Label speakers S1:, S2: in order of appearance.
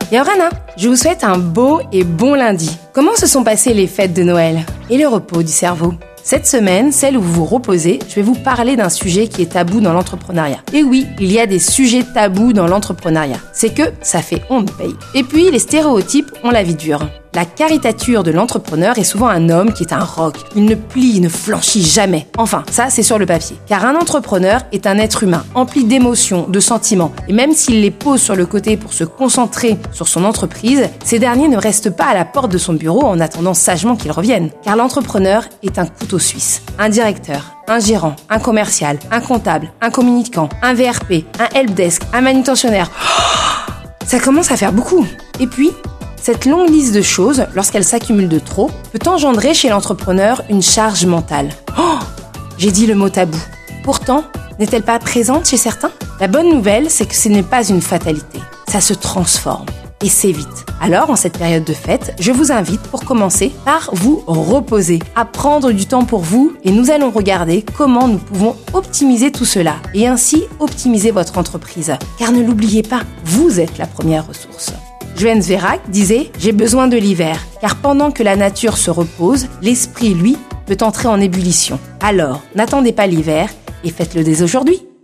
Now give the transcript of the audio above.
S1: Yorana, je vous souhaite un beau et bon lundi. Comment se sont passées les fêtes de Noël et le repos du cerveau ? Cette semaine, celle où vous vous reposez, je vais vous parler d'un sujet qui est tabou dans l'entrepreneuriat. Et oui, il y a des sujets tabous dans l'entrepreneuriat. C'est que ça fait honte paye. Et puis, les stéréotypes ont la vie dure. La caricature de l'entrepreneur est souvent un homme qui est un roc. Il ne plie, ne flanchit jamais. Enfin, ça, c'est sur le papier. Car un entrepreneur est un être humain, empli d'émotions, de sentiments. Et même s'il les pose sur le côté pour se concentrer sur son entreprise, ces derniers ne restent pas à la porte de son bureau en attendant sagement qu'ils reviennent. Car l'entrepreneur est un couteau suisse. Un directeur, un gérant, un commercial, un comptable, un communicant, un VRP, un helpdesk, un manutentionnaire. Ça commence à faire beaucoup. Et puis, cette longue liste de choses, lorsqu'elle s'accumule de trop, peut engendrer chez l'entrepreneur une charge mentale. Oh, j'ai dit le mot tabou. Pourtant, n'est-elle pas présente chez certains ? La bonne nouvelle, c'est que ce n'est pas une fatalité. Ça se transforme. Et c'est vite. Alors, en cette période de fête, je vous invite pour commencer par vous reposer, à prendre du temps pour vous et nous allons regarder comment nous pouvons optimiser tout cela et ainsi optimiser votre entreprise. Car ne l'oubliez pas, vous êtes la première ressource. Johannes Vérac disait « J'ai besoin de l'hiver, car pendant que la nature se repose, l'esprit, lui, peut entrer en ébullition. Alors, n'attendez pas l'hiver et faites-le dès aujourd'hui. »